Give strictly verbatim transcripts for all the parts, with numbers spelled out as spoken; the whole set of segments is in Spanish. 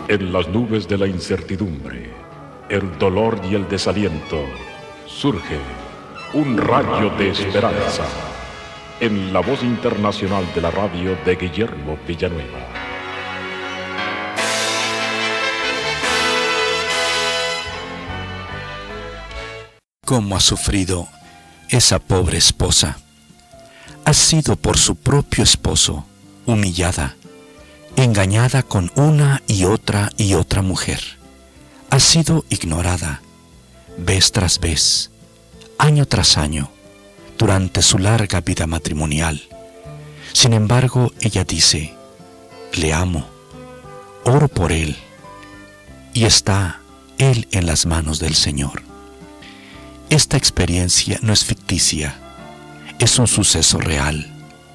En las nubes de la incertidumbre, el dolor y el desaliento, surge un rayo de esperanza en la voz internacional de la radio de Guillermo Villanueva. ¿Cómo ha sufrido esa pobre esposa? Ha sido por su propio esposo humillada, engañada con una y otra y otra mujer. Ha sido ignorada, vez tras vez, año tras año, durante su larga vida matrimonial. Sin embargo, ella dice, le amo, oro por él, y está él en las manos del Señor. Esta experiencia no es ficticia, es un suceso real,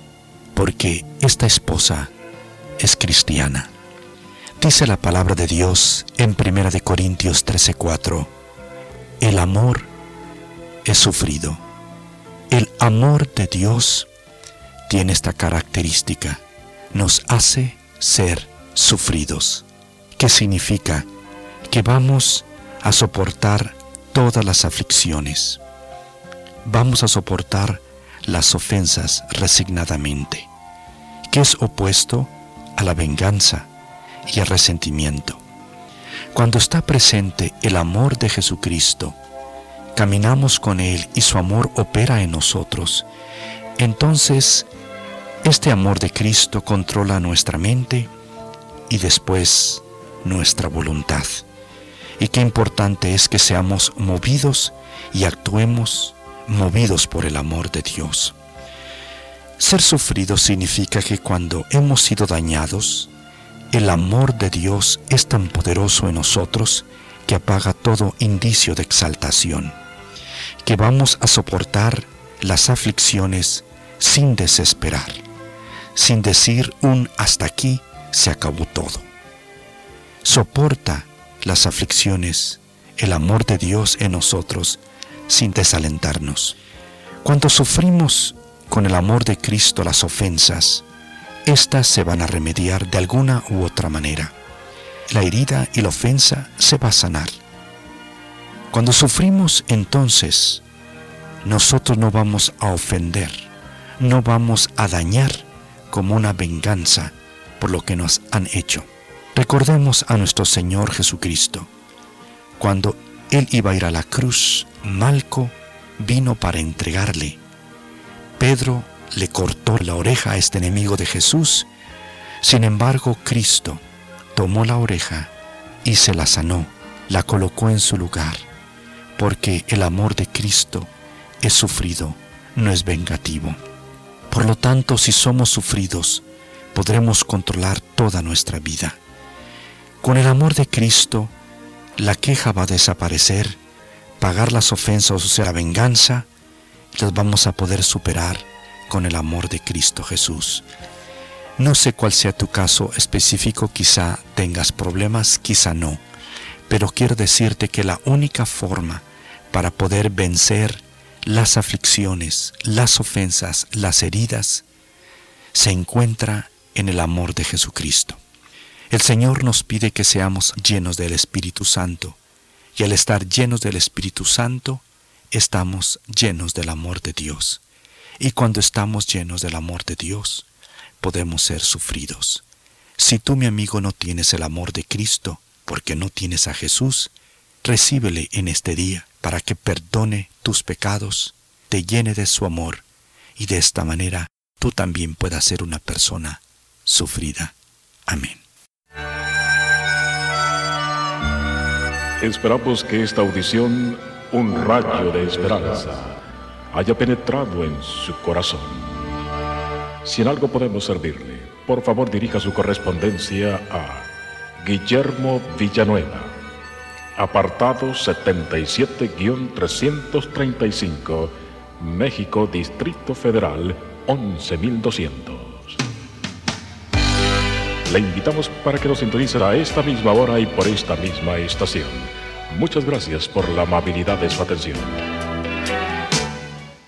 porque esta esposa es cristiana. Dice la palabra de Dios en primera de Corintios trece cuatro, el amor es sufrido. El amor de Dios tiene esta característica, nos hace ser sufridos. ¿Qué significa? Que vamos a soportar todas las aflicciones. Vamos a soportar las ofensas resignadamente, que es opuesto a la venganza y al resentimiento. Cuando está presente el amor de Jesucristo, caminamos con Él y su amor opera en nosotros, entonces este amor de Cristo controla nuestra mente y después nuestra voluntad. Y qué importante es que seamos movidos y actuemos movidos por el amor de Dios. Ser sufridos significa que cuando hemos sido dañados, el amor de Dios es tan poderoso en nosotros que apaga todo indicio de exaltación, que vamos a soportar las aflicciones sin desesperar, sin decir un hasta aquí se acabó todo. Soporta las aflicciones, el amor de Dios en nosotros, sin desalentarnos. Cuando sufrimos con el amor de Cristo las ofensas, estas se van a remediar de alguna u otra manera. La herida y la ofensa se va a sanar. Cuando sufrimos, entonces, nosotros no vamos a ofender, no vamos a dañar como una venganza por lo que nos han hecho. Recordemos a nuestro Señor Jesucristo. Cuando Él iba a ir a la cruz, Malco vino para entregarle. Pedro le cortó la oreja a este enemigo de Jesús. Sin embargo, Cristo tomó la oreja y se la sanó, la colocó en su lugar, porque el amor de Cristo es sufrido, no es vengativo. Por lo tanto, si somos sufridos, podremos controlar toda nuestra vida. Con el amor de Cristo, la queja va a desaparecer, pagar las ofensas, o sea, la venganza, las vamos a poder superar con el amor de Cristo Jesús. No sé cuál sea tu caso específico, quizá tengas problemas, quizá no, pero quiero decirte que la única forma para poder vencer las aflicciones, las ofensas, las heridas, se encuentra en el amor de Jesucristo. El Señor nos pide que seamos llenos del Espíritu Santo, y al estar llenos del Espíritu Santo, estamos llenos del amor de Dios. Y cuando estamos llenos del amor de Dios, podemos ser sufridos. Si tú, mi amigo, no tienes el amor de Cristo, porque no tienes a Jesús, recíbele en este día para que perdone tus pecados, te llene de su amor, y de esta manera tú también puedas ser una persona sufrida. Amén. Esperamos que esta audición, un rayo de esperanza, haya penetrado en su corazón. Si en algo podemos servirle, por favor dirija su correspondencia a Guillermo Villanueva, apartado setenta y siete trescientos treinta y cinco, México, Distrito Federal, once mil doscientos. Le invitamos para que nos sintonice a esta misma hora y por esta misma estación. Muchas gracias por la amabilidad de su atención.